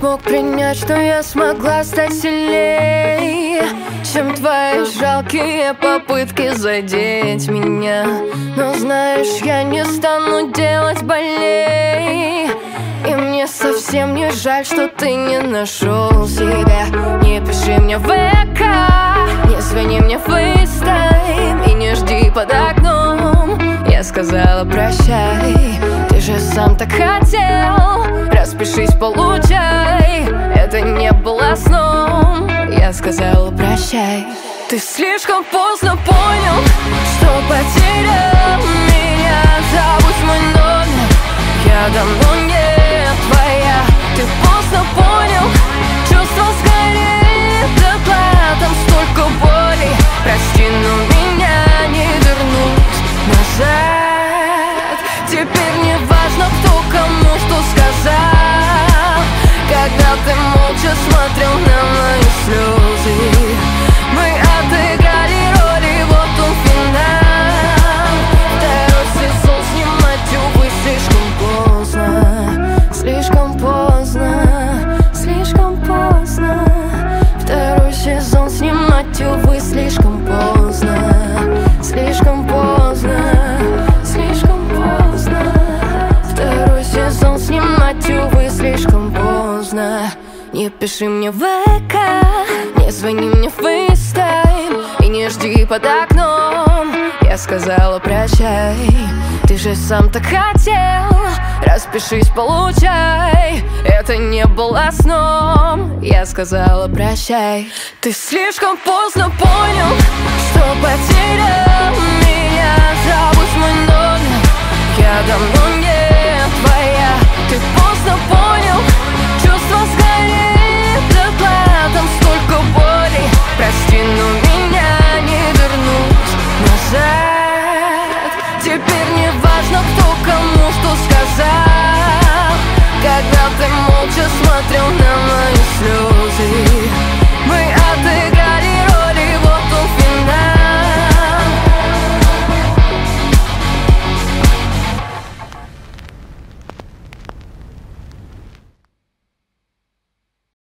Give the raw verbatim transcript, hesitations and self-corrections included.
смог принять, что я смогла стать сильней, чем твои жалкие попытки задеть меня. Но знаешь, я не стану делать больней, и мне совсем не жаль, что ты не нашел себя. Не пиши мне в ВК, не звони мне в FaceTime и не жди под окном. Я сказала прощай, ты же сам так хотел. Распишись, получай, это не было сном. Я сказала прощай. Ты слишком поздно понял, что потерял меня. Забудь мой номер, я давно не твоя. Ты поздно понял, чувства сгорели дотла. Там столько боли, прости, но меня не вернуть назад. Теперь не важно, кто кому что сказал, когда ты молча смотрел на мои слезы. Мы отыграли роли, вот он финал. Второй сезон снимать, увы, слишком поздно. Слишком поздно, слишком поздно. Второй сезон снимать, увы, слишком поздно. Слишком поздно, слишком поздно. Второй сезон снимать, увы, слишком поздно. Не пиши мне в ВК, не звони мне в FaceTime и не жди под окном. Я сказала прощай, ты же сам так хотел. Распишись, получай, это не было сном. Я сказала прощай. Ты слишком поздно понял, что потерял меня. Забудь мой номер, я давно не твоя. Ты поздно понял, чувства сгорели дотла. Там столько боли, прости, но меня не вернуть назад. Теперь не важно, кто кому что сказал, когда ты молча смотрел на мои слезы. Мы